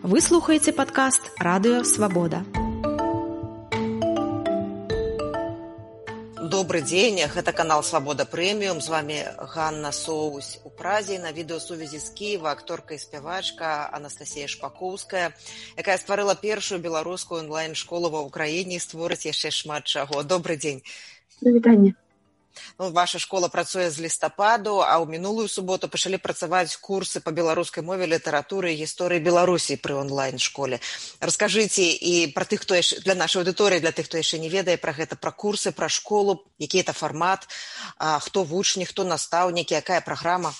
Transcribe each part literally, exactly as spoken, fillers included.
Вы слухаеце падкаст «Радыё Свабода». Добрый дзень, гэта канал «Свабода Прэміум». З вами Ганна Соусь у Празе. На відэасувязі з Кіева акторка і спявачка Анастасія Шпакоўская, якая стварыла першую беларускую онлайн-школу ва ўкраіне і створыць яшчэ шмат чаго. Добрый дзень. Прывітанне. Ну, ваша школа працуе з лістападу, а ў мінулую суботу пачалі працаваць курсы па беларускай мове, літаратуры і гісторыі Беларусі пры онлайн-школе. Раскажыце і пра тых, хто яшчэ, для нашай аўдыторыі, для тых, хто яшчэ не ведае пра гэта, пра курсы, пра школу, які это фармат, а, хто вучні, хто настаўнікі, якая праграма?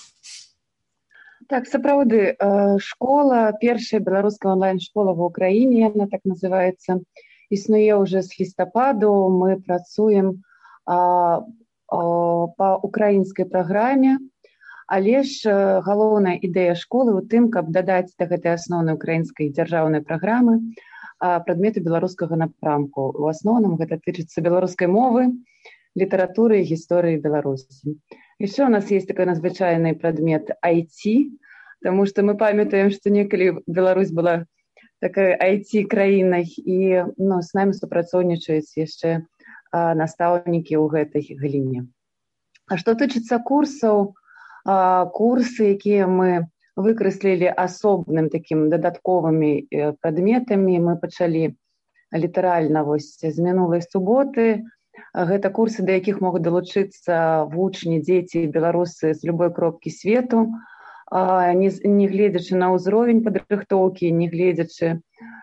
Так, сапраўды, школа, першая беларуская онлайн-школа ва ўкраіне, яна так называецца, існуе ўжо з лістападу, мы працуем а, па украінскай праграме, але ж галоўная ідэя школы ў тым, каб дадаць да гэтай асноўнай украінскай дзяржаўнай праграмы прадметы беларускага напрамку. У асноўным гэта тычыцца беларускай мовы, літаратуры і гісторыі Беларусі. Яшчэ у нас есть такой надзвычайны прадмет ай ти, таму што мы памятаем, што некалі Беларусь была такой ай ти-краінай, і ну, з намі супрацоўнічаюць яшчэ настаўнікі ў гэтай галіне. А што тычыцца курсаў, курсы, якія мы выкрэслілі асобным такім дадатковымі прадметамі, мы пачалі літаральна вось з мінулай суботы. Гэта курсы, да якіх могуць далучыцца вучні, дзеці, беларусы з любой кропкі свету, не гледзячы на ўзровень падрыхтоўкі, не гледзячы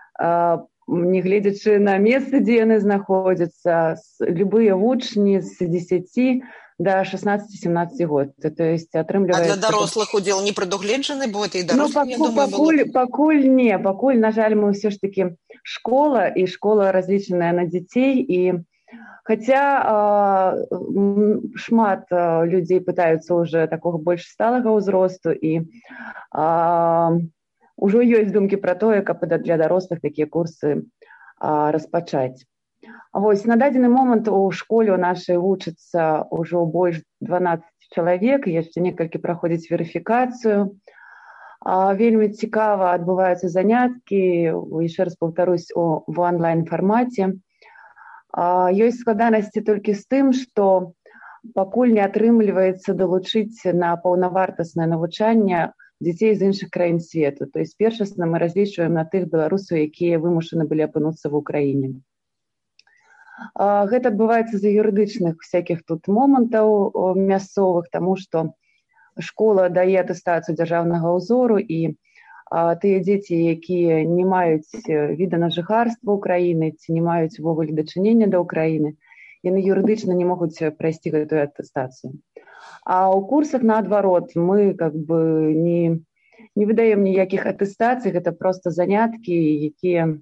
не гледзячы на месцы, дзе яны знаходзяцца, любыя вучні з дзесяці да шаснаццаці-сямнаццаці год. То есть атрымліваецца... А для дарослых удзел не прадугледжаны, бо это і дарослых, ну, пакуль, пакуль, пакуль не, пакуль, на жаль, мы ўсё ж такі школа, і школа разлічаная на дзяцей, і хаця э, шмат э, людзей пытаюцца ўжо такога больш сталага ўзросту, і э, ужо ёсць думкі пра тое, каб для дарослых такія курсы а, распачаць. Вось, на дадзены момант у школе у нашай вучыцца ўжо больш дванаццаць чалавек, яшчэ некалькі праходзяць верыфікацыю. А, вельмі цікава адбываюцца заняткі, яшчэ раз паўтарусь, у, в онлайн-фармаце. А, ёсць складанасці толькі з тым, што пакуль не атрымліваецца далучыць на паўнавартаснае навучанне дзяцей з іншых краін свету. То есть першасна мы разлічваем на тых беларусаў, якія вымушаны былі апынуцца в Украіне. Гэта адбываецца з-за юрыдычных всякіх тут момантаў мясцовых, таму што школа дае атэстацыю дзяржаўнага ўзору, і тыя дзеці, якія не маюць віда на жыхарства ўкраіны ці не маюць увогуле дачынення да ўкраіны, яны юрыдычна не могуць прайсці гэтую атэстацыю. А ў курсах, наадварот, мы как бы не, не выдаем ніякіх атэстацый, гэта проста заняткі, якія,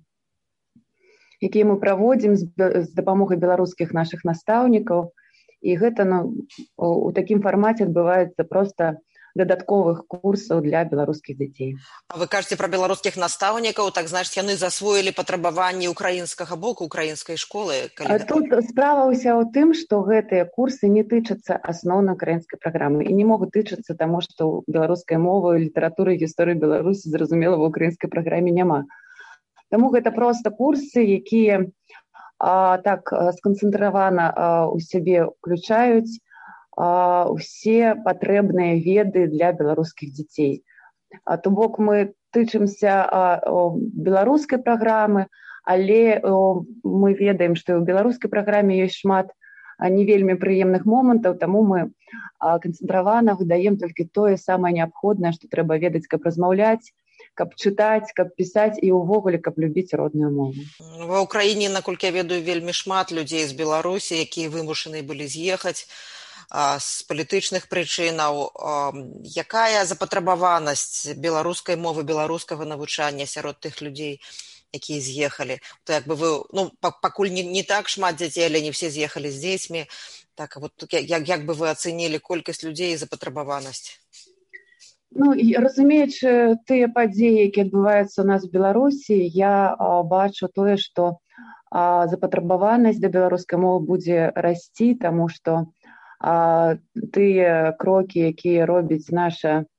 якія мы праводзім з, з дапамогай беларускіх нашых настаўнікаў. І гэта ну, у такім фармаце адбываецца проста дадатковых курсаў для беларускіх дзяцей. А вы кажаце пра беларускіх настаўнікаў, так значыць, яны засвоілі патрабаванні украінскага боку, украінскай школы? Калі... Тут справа ўся ў тым, што гэтыя курсы не тычацца асноўнай украінскай праграмы і не могуць тычацца таму, што беларускай мовы, літаратуры і гісторыі Беларусі, зразумела, ва ўкраінскай праграме няма. Таму гэта проста курсы, якія а, так сканцэнтравана а, у сябе ўключаюць усе патрэбныя веды для беларускіх дзяцей. А, то бок мы тычымся а, беларускай праграмы, але о, мы ведаем, што ў беларускай праграме ёсць шмат а, не вельмі прыемных момантаў, таму мы а, канцэнтравана выдаем толькі тое самае неабходнае, што трэба ведаць, каб размаўляць, каб чытаць, каб пісаць і ўвогуле, каб любіць родную мову. Ва ўкраіне, наколькі я ведаю, вельмі шмат людзей з Беларусі, якія вымушаны былі з'ехаць з палітычных прычынаў. Якая запатрабаванасць беларускай мовы, беларускага навучання сярод тых людзей, якія з'ехалі? То як бы вы, ну, пакуль не, не так шмат дзяцей, але не все з'ехалі з дзецьмі. Так, вот як, як бы вы ацэнілі колькасць людзей і запатрабаванасць? Ну, разумеючы тыя падзеі, якія адбываюцца у нас в Беларусі, я а, бачу тое, што а, запатрабаванасць да беларускай мовы будзе расці, таму што а, тыя крокі, якія робіць наша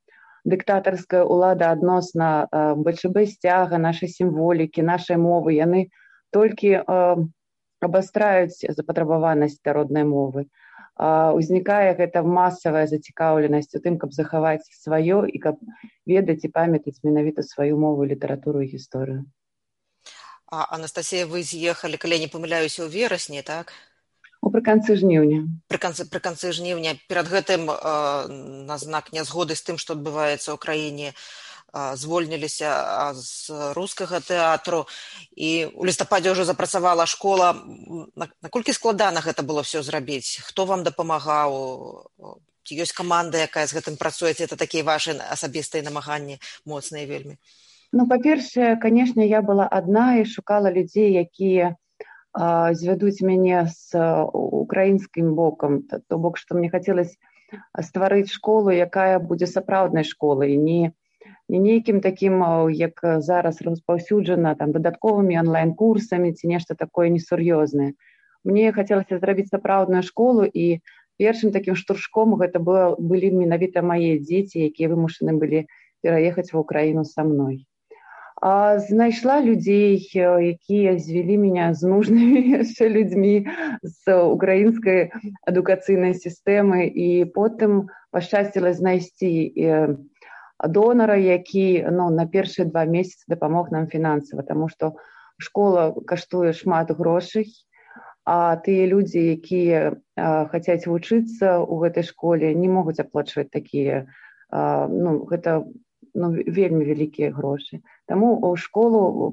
дыктатарская ўлада адносна бэ чэ бэ сцяга, нашай сімволікі, нашай мовы, яны толькі абастраюць запатрабаванасць да роднай мовы. Узнікае гэта масавая зацікаўленасць у тым, каб захаваць сваё і каб ведаць і памятаць менавіта сваю мову, літаратуру і гісторыю. А, Анастасія, вы з'ехалі, калі я не памыляюся, у верасні, так? Прыканцы жніўня. Прыканцы, прыканцы жніўня. Перад гэтым э, на знак нязгоды з тым, што адбываецца ў краіне, э, звольніліся з рускага тэатру, і ў лістападзе ўжо запрацавала школа. Наколькі складана гэта было ўсё зрабіць? Хто вам дапамагаў? Ці ёсць каманда, якая з гэтым працуе? Ці гэта такія вашы асабістыя намаганні моцныя вельмі? Ну, па-першае, канешне, я была адна і шукала людзей, якія звядуць мяне з украінскім бокам, то бок, што мне хацелася стварыць школу, якая будзе сапраўднай школай, не, не нейкім такім, як зараз распаўсюджана, там, дадатковымі онлайн-курсамі ці нешта такое несур'ёзнае. Мне хацелася зрабіць сапраўдную школу, і першым такім штуршком гэта было, былі менавіта мае дзеці, якія вымушаны былі пераехаць ва ўкраіну са мной. А знайшла людзей, якія звялі мяне з нужнымі яшчэ людзьмі з украінскай адукацыйнай сістэмы, і потым пашчасціла знайсці донара, які ну, на першыя два месяцы дапамог нам фінансава, таму што школа каштуе шмат грошай, а тыя людзі, якія хацяць вучыцца ў гэтай школе, не могуць аплачваць такія, ну, гэта ну, вельмі вялікія грошы. Таму ў школу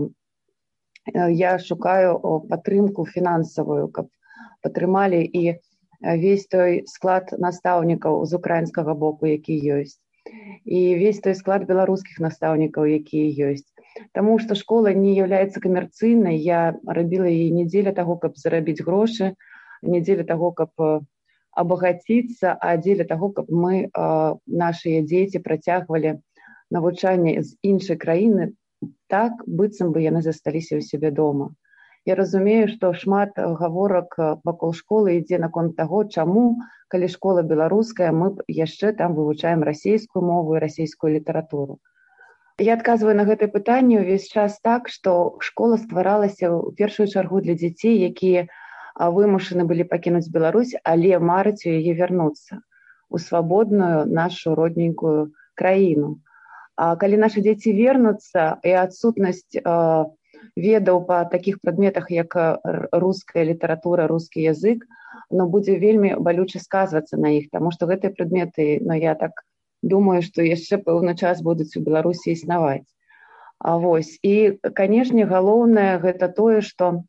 я шукаю падтрымку фінансавую, каб падтрымалі і весь той склад настаўнікаў з украінскага боку, які ёсць, і весь той склад беларускіх настаўнікаў, якія ёсць. Таму што школа не з'яўляецца камерцыйнай, я рабіла яе не дзеля таго, каб зарабіць грошы, не дзеля таго, каб абагаціцца, а дзеля таго, каб мы, нашыя дзеці, працягвалі навучанне з іншай краіны так, быццам бы яны засталіся ў сябе дома. Я разумею, што шмат гаворак вакол школы ідзе наконт таго, чаму, калі школа беларуская, мы яшчэ там вывучаем расейскую мову і расейскую літаратуру. Я адказваю на гэтае пытанне ўвесь час так, што школа стваралася ў першую чаргу для дзяцей, якія вымушаны былі пакінуць Беларусь, але марыць у яе вярнуцца у свабодную нашу родненькую краіну. А калі нашы дзеці вернуцца, і адсутнасць ведаў па такіх прадметах, як руская літаратура, рускі язык, ну, будзе вельмі балюча сказвацца на іх, таму што гэтыя прадметы, ну, я так думаю, што яшчэ пэўны час будуць у Беларусі існаваць. А вось, і, канешне, галоўнае гэта тое, што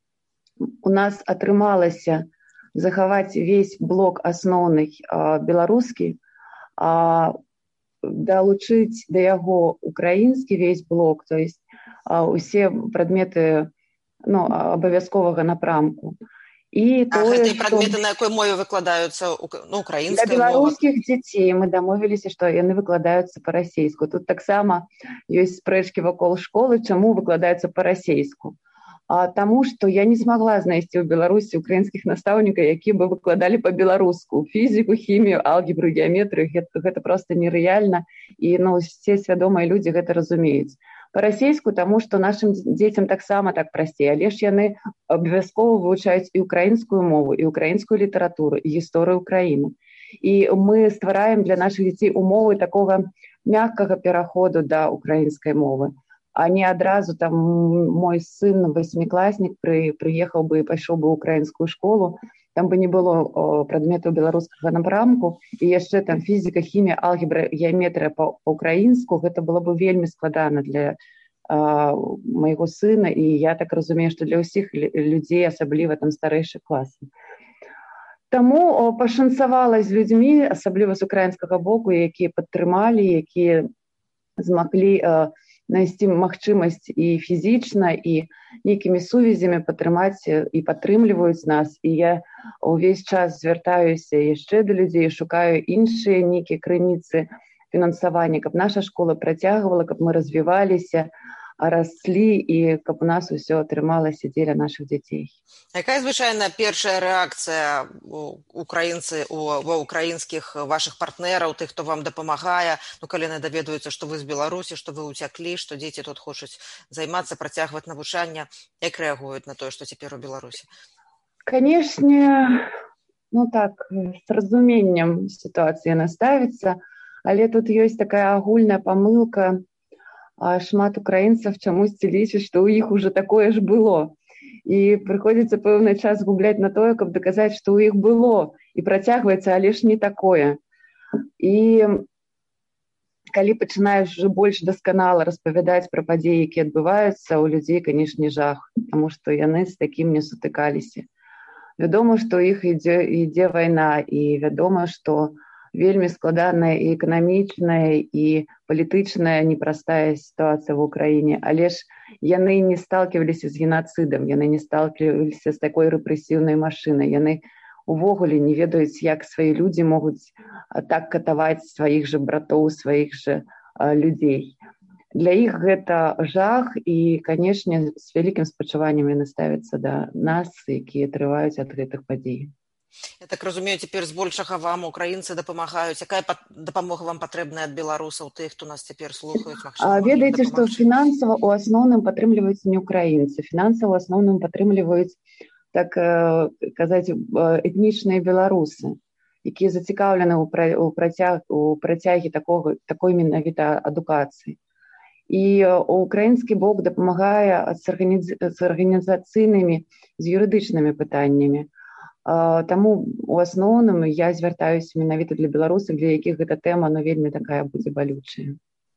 у нас атрымалася захаваць весь блок асноўны беларускі, а далучыць да яго украінскі весь блок, то есть усе прадметы ну, абавязковага напрамку. І а тое, гэтыя прадметы на якой мове выкладаюцца? Ну, украінская мова? Для беларускіх дзяцей мы дамовіліся, што яны выкладаюцца па-расейску. Тут таксама ёсць спрэчкі вакол школы, чаму выкладаюцца па-расейску. А таму, што я не смагла знайсці ў Беларусі украінскіх настаўнікаў, якія бы выкладалі па-беларуску. Фізіку, хімію, алгебру, геаметрыю, гэта, гэта проста нерэальна, і ну, все свядомыя людзі гэта разумеюць. Па-расейску, таму што нашым дзецям таксама так прасцей, але ж яны абавязкова вывучаюць і украінскую мову, і украінскую літаратуру, і гісторыю Украіны. І мы ствараем для нашых дзяцей умовы такога мяккага пераходу да украінскай мовы. А не адразу там мой сын, восьмікласнік, пры, прыехаў бы і пайшоў бы ў украінскую школу, там бы не было о, прадметаў беларускага напрамку, і яшчэ там фізіка, хімія, алгебра, геаметрыя па-украінску, гэта было бы вельмі складана для а, майго сына, і я так разумею, што для ўсіх людзей, асабліва там старэйшых класаў. Таму о, пашанцавала з людзьмі, асабліва з украінскага боку, якія падтрымалі, якія змаглі а, знайсці магчымасць і фізічна, і нейкімі сувязямі падтрымаць і падтрымліваюць нас. І я ўвесь час звяртаюся яшчэ да людзей, шукаю іншыя нейкія крыніцы фінансавання, каб наша школа працягвала, каб мы развіваліся. раслі і каб у нас усё атрымалася дзеля нашых дзяцей. Якая звычайна першая рэакцыя украінцы ва ўкраінскіх вашых партнераў, тых, хто вам дапамагае, ну калі яны даведваюцца, што вы з Беларусі, што вы ўцяклі, што дзеці тут хочуць займацца, працягваць навучанне, як рэагуюць на тое, што цяпер у Беларусі? Канешне, ну так, з разуменнем сітуацыя наставіцца, але тут ёсць такая агульная памылка. Шмат украінцаў чамусьці лічаць, што ў іх уже такое ж было. І прыходзіцца пэўны час губляць на тое, каб даказаць, што ў іх было. І працягваецца, але ж не такое. І калі пачынаеш уже больш дасканала распавядаць пра падзеі, якія адбываюцца, у людзей, канешне, жах, таму што яны з такім не сутыкаліся. Вядома, што ў іх ідзе, ідзе вайна, і вядома, што вельмі складаная і эканамічная, і палітычная непростая сітуацыя в Украіне, але ж яны не сталкиваліся з геноцидом, яны не сталкиваліся з такой рэпрэсіўнай машинай, яны увогуле не ведаюць, як свае людзі могуць так катаваць сваіх же братоў, сваіх же людзей. Для іх гэта жах, і, канешне, з вялікім спачуваннем яны ставяцца да нас, якія трываюць ад гэтых падзей. Я так разумею, цяпер збольшага вам украінцы дапамагаюць. Якая дапамога вам патрэбная ад беларусаў, тых, хто нас цяпер слухаюць? Магчыма, ведаеце, што фінансава ў асноўным падтрымліваюць не украінцы. Фінансава ў асноўным падтрымліваюць, так казаць, этнічныя беларусы, якія зацікаўлены ў працяг, у працягі такого, такой менавіта адукацыі. І украінскі бок дапамагае з арганізацыйнымі, з юрыдычнымі пытаннямі. Таму у асноўным я звяртаюся менавіта для беларусаў, для якіх гэта тэма, но вельмі такая будзе балючая.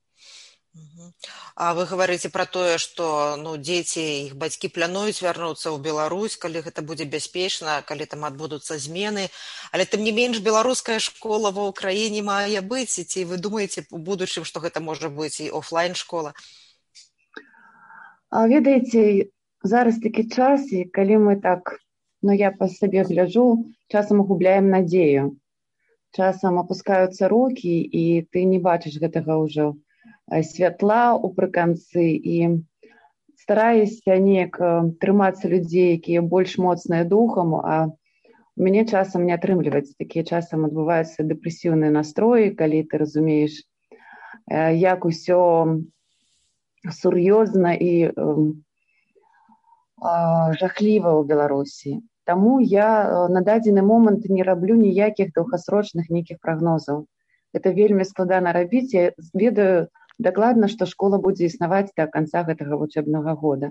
А вы говорите про тое, што ну, дзеці, іх бацькі плануюць вярнуцца ў Беларусь, калі гэта будзе бяспечна, калі там адбудуцца змены. Але тым не менш беларуская школа ва ўкраіне мае быць. Ці вы думаеце у будучым, што гэта можа быць і офлайн-школа? А ведаеце, зараз такі час, і калі мы так, ну я па сабе гляджу, часам губляем надзею. Часам апускаюцца рукі, і ты не бачыш гэтага ўжо святла упрыканцы, і стараюся неяк трымацца людзей, якія больш моцныя духам, а у мяне часам не атрымліваецца. Такія часам адбываюцца дэпрэсіўныя настроі, калі ты разумееш, як усё сур'ёзна і жахліва ў Беларусі. Таму я на дадзены момант не раблю ніякіх доўгасрочных нейкіх прагнозаў. Гэта вельмі складана рабіць. Я ведаю дакладна, што школа будзе існаваць да канца гэтага вучэбнага года.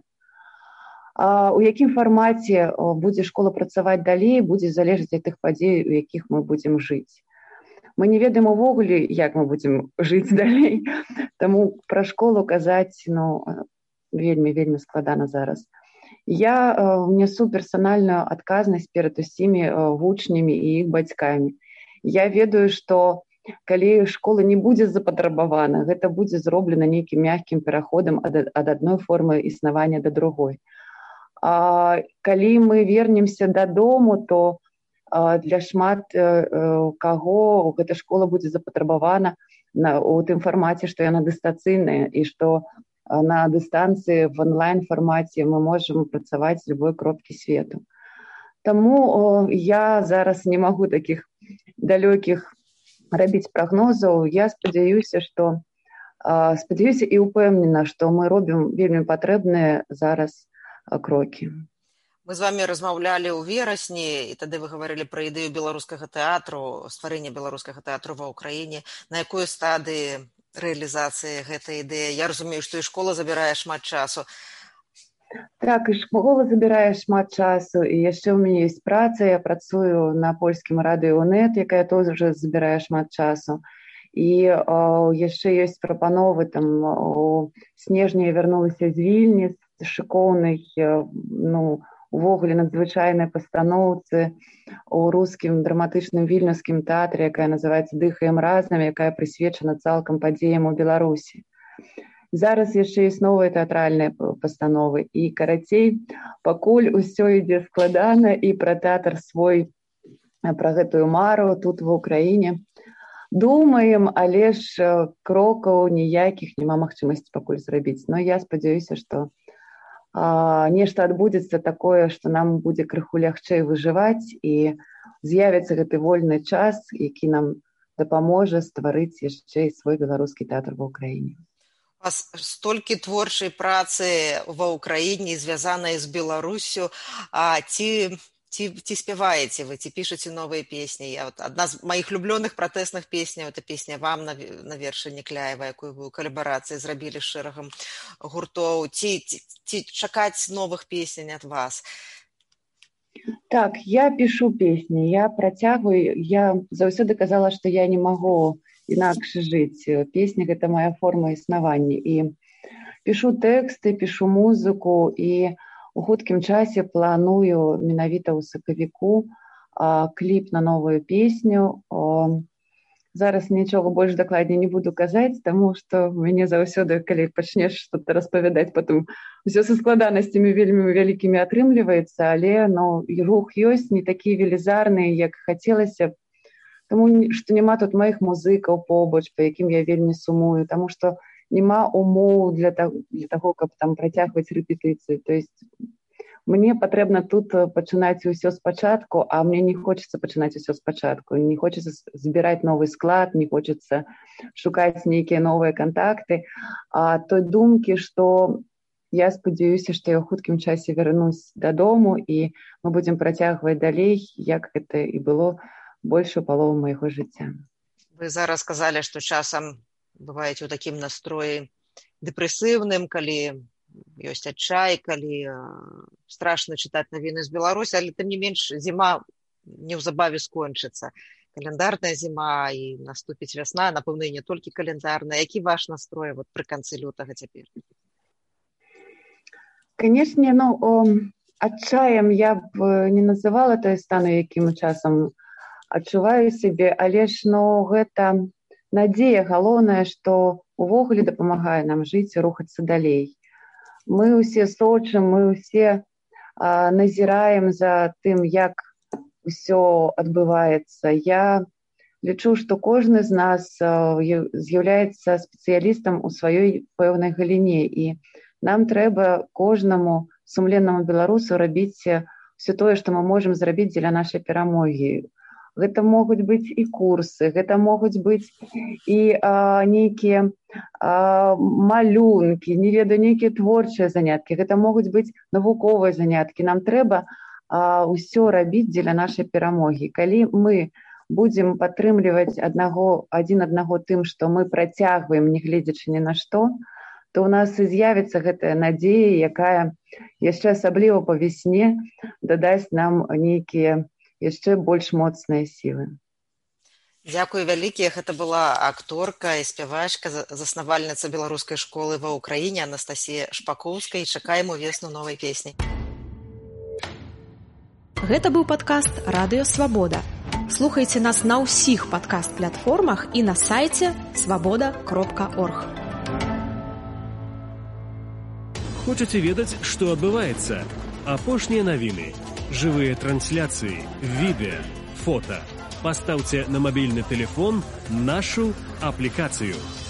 А у якім фармаце будзе школа працаваць далей, будзе залежаць ад тых падзей, у якіх мы будзем жыць. Мы не ведаем увогуле, як мы будзем жыць далей, таму пра школу казаць, ну, вельмі-вельмі складана зараз. Я несу персанальную адказнасць перад усімі вучнямі і іх бацькамі. Я ведаю, што калі школа не будзе запатрабавана, гэта будзе зроблена нейкім мяккім пераходам ад, ад адной формы існавання да другой. А калі мы вернемся дадому, то а, для шмат а, каго гэта школа будзе запатрабавана на, у тым фармаце, што яна дыстацыйная, і што а, на дыстанцыі в онлайн-фармаце мы можам працаваць з любой кропкі свету. Таму о, я зараз не магу такіх далёкіх рабіць прагнозаў. Я спадзяюся, што спадзяюся і ўпэўнена, што мы робім вельмі патрэбныя зараз крокі. Мы з вами размаўлялі ў верасні, і тады вы гаварылі пра ідэю беларускага тэатру, стварэння беларускага тэатру ва ўкраіне. На якой стадыі рэалізацыі гэтай ідэі? Я разумею, што і школа забірае шмат часу. Так, і школа забірае шмат часу, і яшчэ ў мяне ёсць праца, я працую на польскім радыё нет, якая тоже забірае шмат часу. І о, яшчэ ёсць прапановы, там, у снежні я вярнулася з Вільні, з шыкоўнай, ну, увогуле надзвычайнай пастаноўцы у рускім драматычным вільнюскім тэатры, якая называецца «Дыхаем разам», якая прысвечана цалкам падзеям у Беларусі. Зараз яшчэ ёсць новыя тэатральныя пастановы, і карацей, пакуль усё ідзе складана, і пра тэатр свой, пра гэтую мару тут ва ўкраіне думаем, але ж крокаў ніякіх няма магчымасці пакуль зрабіць. Но я спадзяюся, што а, нешта адбудзецца такое, што нам будзе крыху лягчэй выжываць і з'явіцца гэты вольны час, які нам дапаможа стварыць яшчэ і свой беларускі тэатр ва ўкраіне. У вас столькі творчай працы ва ўкраіне, звязанай з Беларусю, а ці... Ці, ці спяваеце вы, ці пішаце новыя песні? Я, вот, адна з маіх люблёных пратэсных песняў, это песня «Вам» на, на вершы Некляева, якую вы ў калабарацыі зрабілі з шэрагам гуртоў. Ці, ці, ці чакаць новых песень ад вас? Так, я пішу песні, я працягваю, я заўсёды казала, што я не магу інакш жыць. Песня – гэта моя форма існавання. І пішу тэксты, пішу музыку, і у хуткім часе планую менавіта ў сакавіку а, кліп на новую песню. А, зараз нічога больш дакладней не буду казаць, таму што мяне заўсёды, калі пачнеш што-то распавядаць, потым усё са складанасцямі вельмі вялікімі атрымліваецца, але ну, рух ёсць не такі велізарны, як хацелася б, таму што няма тут маіх музыкаў побач, па якім я вельмі сумую, таму што няма умоў для таго, для таго, каб там працягваць рэпетыцыі. То есть мне патрэбна тут пачынаць усё спачатку, а мне не хочацца пачынаць усё спачатку. Не хочацца збіраць новы склад, не хочацца шукаць нейкія новыя кантакты. А той думкі, што я спадзяюся, што я ў хуткім часе вярнусь дадому і мы будзем працягваць далей, як гэта і было большую палову майго жыцця. Вы зараз сказалі, што часам бываеце ў такім настроі дэпрэсіўным, калі ёсць адчай, калі э, страшна чытаць навіны з Беларусі, але тым не менш зіма неўзабаве скончыцца. Каляндарная зіма і наступіць вясна, напэўна, і не толькі каляндарная. Які ваш настрой вот, пры канцы лютага цяпер? Канешне, ну, адчаем я б не называла той стану, якім часам адчуваю сябе, але ж ну, гэта надзея галоўнае, што увогуле дапамагае нам жыць і рухацца далей. Мы ўсе сочым, мы ўсе а, назіраем за тым, як усё адбываецца. Я лічу, што кожны з нас а, з'яўляецца спецыялістам у сваёй пэўнай галіне, і нам трэба кожнаму сумленнаму беларусу рабіць ўсё тое, што мы можам зрабіць дзеля нашай перамогі. Гэта могуць быць і курсы, гэта могуць быць і а, нейкія а, малюнкі, не ведаю, нейкія творчыя заняткі, гэта могуць быць навуковыя заняткі. Нам трэба а, ўсё рабіць дзеля нашай перамогі. Калі мы будзем падтрымліваць аднаго, адзін аднаго тым, што мы працягваем, не гледзячы ні на што, то ў нас і з'явіцца гэтая надзея, якая яшчэ асабліва па вясне дадасць нам нейкія яшчэ больш моцныя сілы. Дзякуй вялікія. Гэта была акторка і спявачка, заснавальніца беларускай школы ва ўкраіне Анастасія Шпакоўская. І чакаем увесну новай песні. Гэта быў падкаст «Радыё Свабода». Слухайце нас на ўсіх падкаст-платформах і на сайце свабода кропка орг. Хочаце ведаць, што адбываецца? Апошнія навіны. Жывыя трансляцыі, відэа, фота. Пастаўце на мабільны тэлефон нашу аплікацыю.